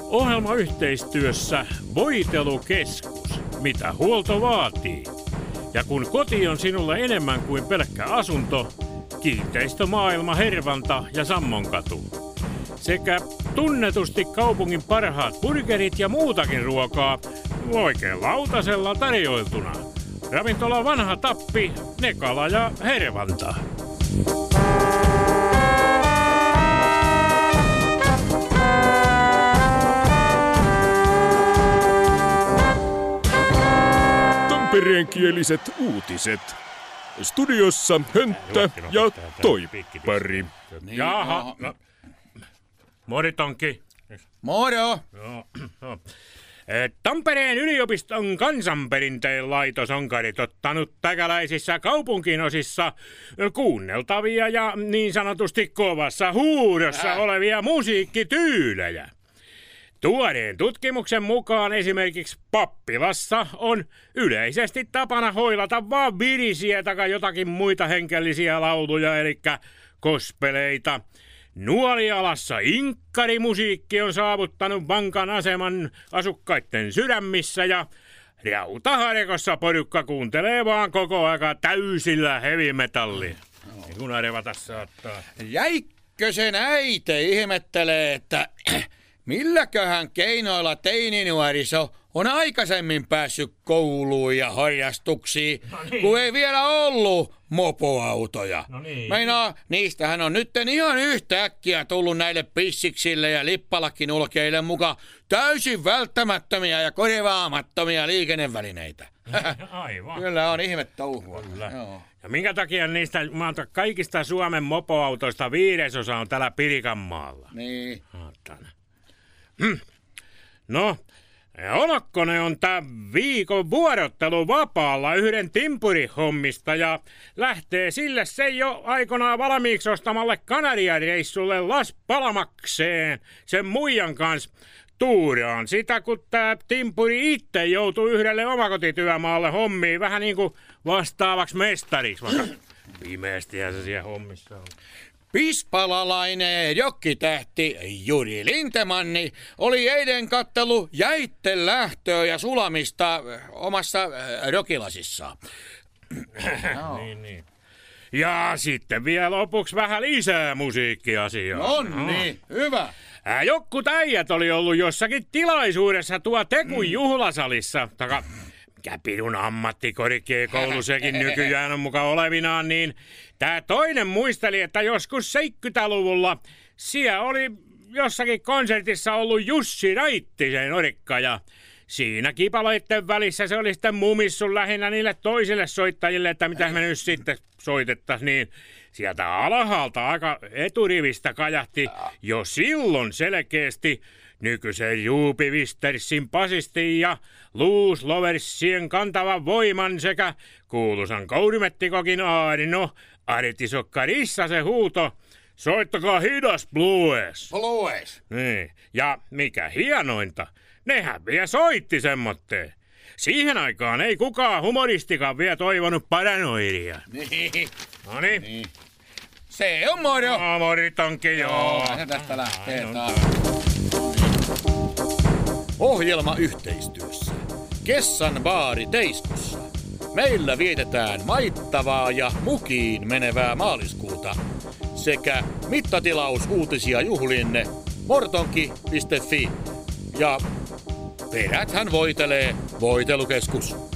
Ohjelmayhteistyössä Voitelukeskus, mitä huolto vaatii. Ja kun koti on sinulle enemmän kuin pelkkä asunto, Kiinteistömaailma Hervanta ja Sammonkatu. Sekä tunnetusti kaupungin parhaat burgerit ja muutakin ruokaa oikein lautasella tarjoiltuna. Ravintola Vanha Tappi, Nekala ja Hervanta. Tampereenkieliset uutiset. Studiossa Hönttä ja Toippari. Jaha. Mori Tonkki. Moro! Tampereen yliopiston kansanperinteen laitos on karitottanut täkäläisissä kaupunkinosissa kuunneltavia ja niin sanotusti kovassa huudossa olevia musiikkityylejä. Tuoreen tutkimuksen mukaan esimerkiksi pappilassa on yleisesti tapana hoilata vaan virisiä tai jotakin muita henkellisiä lauluja, eli kospeleita. Nuolialassa inkkarimusiikki on saavuttanut vankan aseman asukkaiden sydämissä ja Rautaharjakossa porukka kuuntelee vaan koko aika täysillä heavy metallia. Niin kun arvata saattaa. Jäikkösen äiti ihmettelee, että milläköhän keinoilla teininuoriso on aikaisemmin päässyt kouluun ja harrastuksiin, kun ei vielä ollut mopoautoja. Meinaa, niistähän on nyt ihan yhtäkkiä tullut näille pissiksille ja lippalakin ulkeille mukaan täysin välttämättömiä ja korvaamattomia liikennevälineitä. Aivan. Kyllä on ihme touhua. Ja minkä takia niistä kaikista Suomen mopoautoista 1/5 on täällä Pirikanmaalla? Niin. No, Olokkonen on tämän viikon vuorottelu vapaalla yhden timpurihommista ja lähtee sille se jo aikanaan valmiiksi ostamalle Kanariareissulle Las Palamakseen sen muijan kanssa tuuraan. Sitä kun tää timpuri itse joutuu yhdelle omakotityömaalle hommiin vähän niin kuin vastaavaksi mestariksi, vaikka pimeästihän se siellä hommissa on. Pispalalainen jokkitähti Juri Lintemanni oli eilen kattelu jäitten lähtöä ja sulamista omassa rokilasissaan. Niin. Ja sitten vielä lopuksi vähän lisää musiikkiasiaa. Niin, hyvä. Jotkut äijät oli ollut jossakin tilaisuudessa tuo Tekun juhlasalissa, mikä pidun ammattikorkeakoulu sekin nykyään on mukaan olevinaan, niin tää toinen muisteli, että joskus 70-luvulla siellä oli jossakin konsertissa ollut Jussi Raittisen orikka ja siinä kipaloitten välissä se oli sitten mumissu lähinnä niille toisille soittajille, että mitä me nyt sitten soitettaisiin, niin sieltä alhaalta aika eturivistä kajahti jo silloin selkeästi nykyisen Juupi Wistersin basistin ja Loose Loversien kantavan voiman sekä kuuluisan koudimettikokin Aarino Artisokka Rissasen huuto, soittakaa hidas blues. Blues. Niin. Ja mikä hienointa, nehän vielä soitti semmoitteen. Siihen aikaan ei kukaan humoristikaan vielä toivonut paranoidia. Niin. Noniin. Niin. Se on moro. Mori Tonkki, joo. Se tästä lähtee taas. Ohjelma yhteistyössä. Kessan baari Teiskossa. Meillä vietetään maittavaa ja mukiin menevää maaliskuuta sekä mittatilausuutisia juhlinne mortonki.fi ja peräthän voitelee Voitelukeskus.